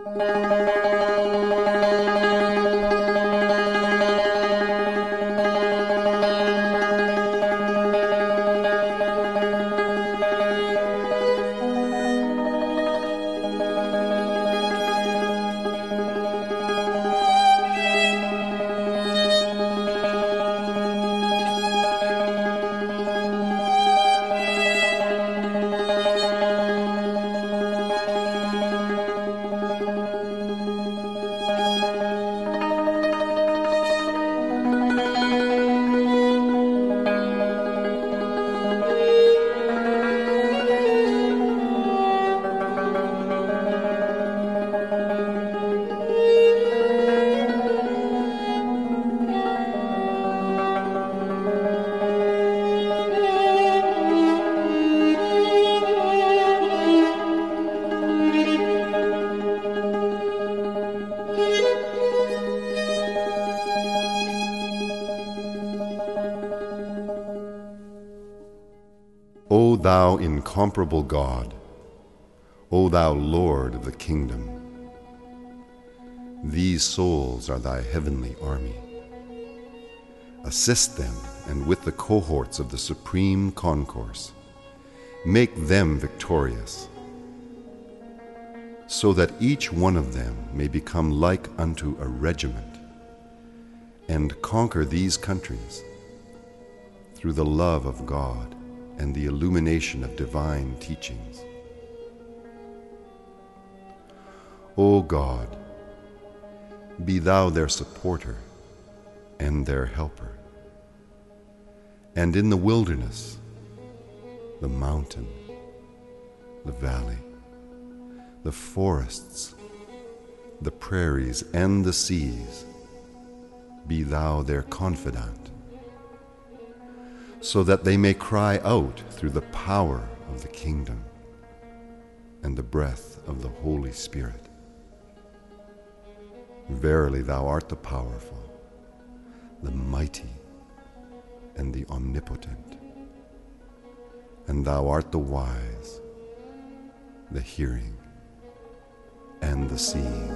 O thou incomparable God, O thou Lord of the kingdom, these souls are thy heavenly army. Assist them, and with the cohorts of the supreme concourse, make them victorious, so that each one of them may become like unto a regiment, and conquer these countries through the love of God and the illumination of divine teachings. O God, be thou their supporter and their helper, and in the wilderness, the mountain, the valley, the forests, the prairies, and the seas, be thou their confidant, so that they may cry out through the power of the kingdom and the breath of the Holy Spirit. Verily thou art the powerful, the mighty, and the omnipotent, and thou art the wise, the hearing, and the seeing.